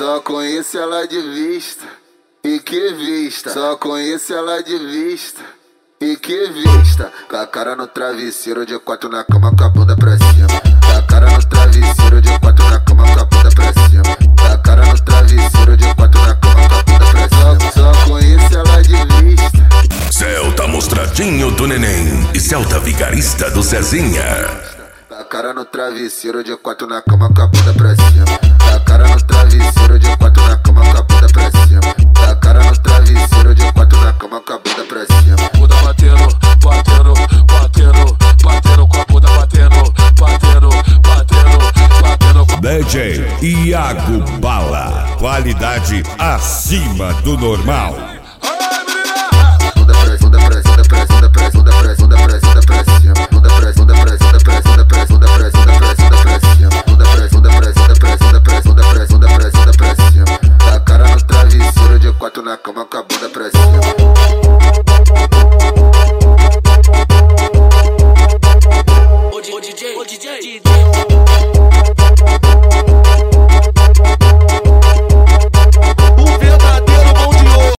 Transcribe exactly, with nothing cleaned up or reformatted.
Só conheço ela de vista, e que vista. Só conheço ela de vista, e que vista. Com a cara no travesseiro, de quatro na cama, com a bunda pra cima. Com a cara no travesseiro, de quatro na cama, com a bunda pra cima. Com a cara no travesseiro, de quatro na cama, com a bunda pra cima. Só conheço ela de vista. Celta Mostradinho do Neném e Celta Vigarista do Cezinha. Com a cara no travesseiro, de quatro na cama, com a bunda pra cima. Com a cara no travesseiro, de quatro na cama, com a bunda pra cima. Com a cara no travesseiro, de quatro na cama, com a bunda pra cima. Bunda batendo, batendo, batendo, batendo com a bunda batendo, batendo, batendo, batendo com a D J Iago Bala, qualidade acima do normal. Bunda pra bunda pra bunda pra bunda pra bunda pra bunda pra bunda pra cima. Bunda pra bunda pra bunda pra bunda pra bunda pra bunda pra bunda pra cima. Bunda pra bunda pra bunda pra bunda pra bunda pra bunda pra bunda pra cima. Com a cara no travesseiro, de quatro na cama, com a bunda pra cima.